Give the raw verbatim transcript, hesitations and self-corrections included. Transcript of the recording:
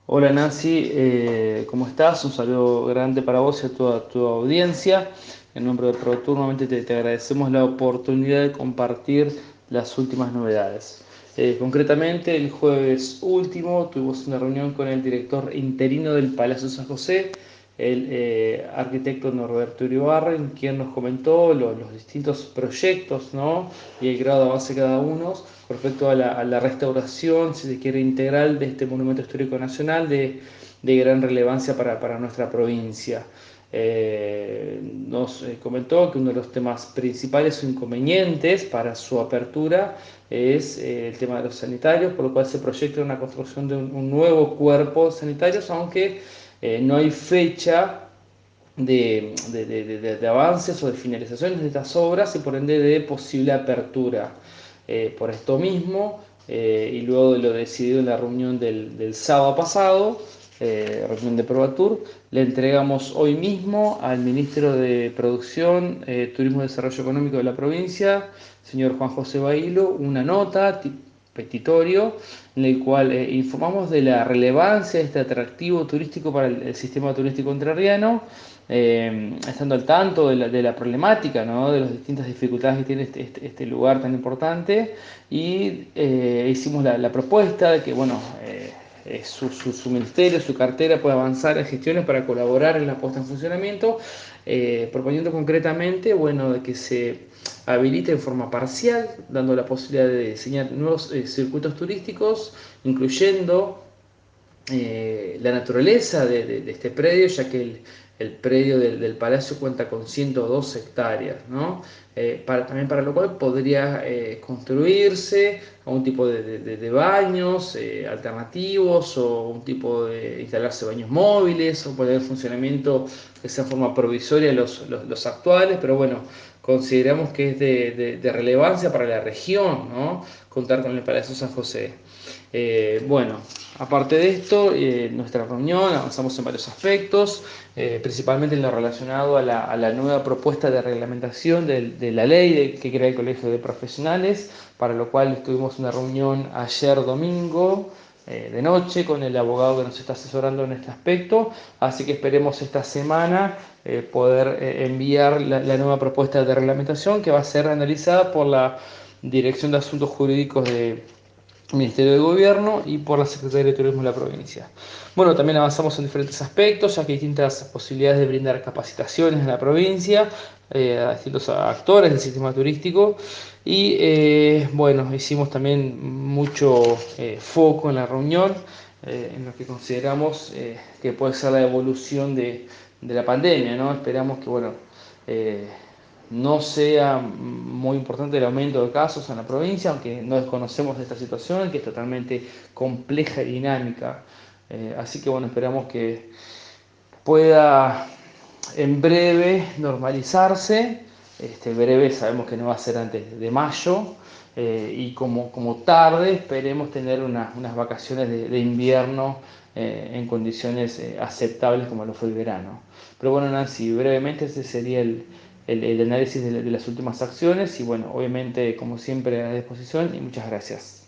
Hola Nancy, eh, ¿cómo estás? Un saludo grande para vos y a toda tu audiencia. En nombre de ProTour, nuevamente te, te agradecemos la oportunidad de compartir las últimas novedades. Eh, concretamente, el jueves último tuvimos una reunión con el director interino del Palacio San José, el eh, arquitecto Norberto Uribarren, quien nos comentó lo- los distintos proyectos, ¿no? Y el grado de avance de cada uno con respecto a la, a la restauración, si se quiere, integral de este monumento histórico nacional de, de gran relevancia para, para nuestra provincia. Eh, nos eh, comentó que uno de los temas principales o inconvenientes para su apertura es eh, el tema de los sanitarios, por lo cual se proyecta una construcción de un, un nuevo cuerpo de sanitarios, aunque eh, no hay fecha de, de, de, de, de avances o de finalizaciones de estas obras y por ende de posible apertura. Eh, por esto mismo, eh, y luego de lo decidido en la reunión del, del sábado pasado, eh, reunión de Probatur, le entregamos hoy mismo al ministro de Producción, eh, Turismo y Desarrollo Económico de la provincia, señor Juan José Bailo, una nota petitorio en el cual eh, informamos de la relevancia de este atractivo turístico para el, el sistema turístico entrerriano, eh, estando al tanto de la, de la problemática, ¿no? De las distintas dificultades que tiene este, este, este lugar tan importante y eh, hicimos la, la, propuesta de que, bueno, eh, su, su, su, ministerio, su cartera pueda avanzar en gestiones para colaborar en la puesta en funcionamiento, eh, proponiendo concretamente, bueno, de que se habilite en forma parcial, dando la posibilidad de diseñar nuevos eh, circuitos turísticos, incluyendo eh, la naturaleza de, de, de, este predio, ya que el, el predio del, del, palacio cuenta con ciento dos hectáreas, ¿no? Eh, para, también para lo cual podría eh, construirse algún tipo de, de, de baños eh, alternativos o un tipo de instalarse baños móviles o poner en funcionamiento que sea en forma provisoria los, los, los actuales, pero bueno, consideramos que es de, de, de relevancia para la región, ¿no? Contar con el Palacio San José. Eh, bueno, aparte de esto, eh, nuestra reunión avanzamos en varios aspectos, eh, principalmente en lo relacionado a la, a la nueva propuesta de reglamentación de, de la ley de, que crea el Colegio de Profesionales, para lo cual tuvimos una reunión ayer domingo eh, de noche con el abogado que nos está asesorando en este aspecto, así que esperemos esta semana eh, poder eh, enviar la, la nueva propuesta de reglamentación que va a ser analizada por la Dirección de Asuntos Jurídicos de Ministerio de Gobierno y por la Secretaría de Turismo de la provincia. Bueno, también avanzamos en diferentes aspectos, ya que hay distintas posibilidades de brindar capacitaciones en la provincia eh, a distintos actores del sistema turístico y eh, bueno, hicimos también mucho eh, foco en la reunión eh, en lo que consideramos eh, que puede ser la evolución de, de la pandemia, ¿no? Esperamos que, bueno, eh, no sea muy importante el aumento de casos en la provincia, aunque no desconocemos de esta situación, que es totalmente compleja y dinámica. Eh, así que bueno, esperamos que pueda en breve normalizarse. Este, breve sabemos que no va a ser antes de mayo. Eh, y como, como tarde esperemos tener una, unas vacaciones de, de invierno eh, en condiciones eh, aceptables como lo fue el verano. Pero bueno, Nancy, brevemente ese sería el, el, el análisis de, de las últimas acciones y bueno, obviamente como siempre a disposición y muchas gracias.